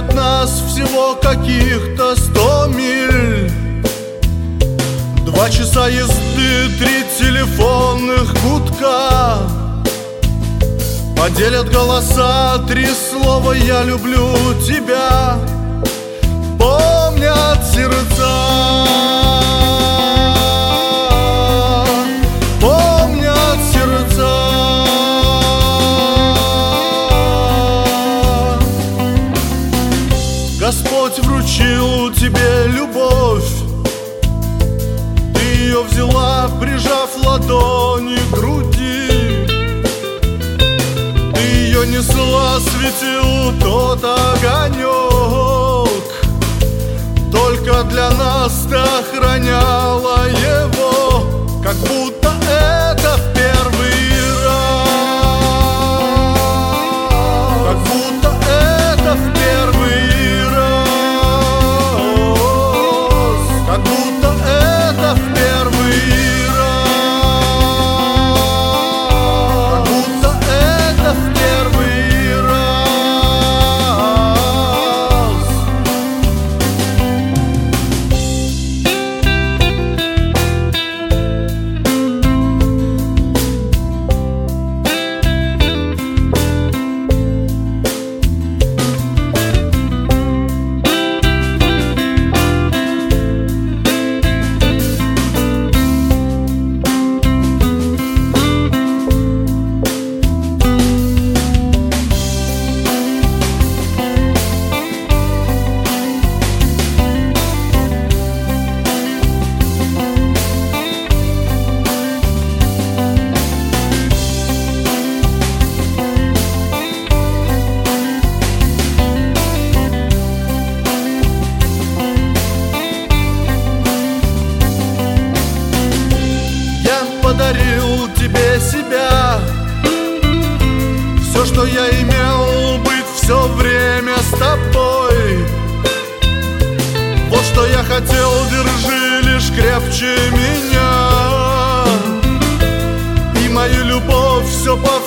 от нас всего каких-то 100 миль. 2 часа езды, 3 телефонных гудка, поделят голоса 3 слова «Я люблю тебя». Помнят сердца, помнят сердца. Господь вручил тебе любовь, ты ее взяла, прижав ладони к груди. Ты ее несла, светил тот огонек, только для нас ты охраняла его, как будто это в первый раз, как будто это в первый раз, как будто это в первый раз, как будто это в первый раз. Подарил тебе себя, все, что я имел, быть все время с тобой. Вот что я хотел, держи лишь крепче меня, и мою любовь все по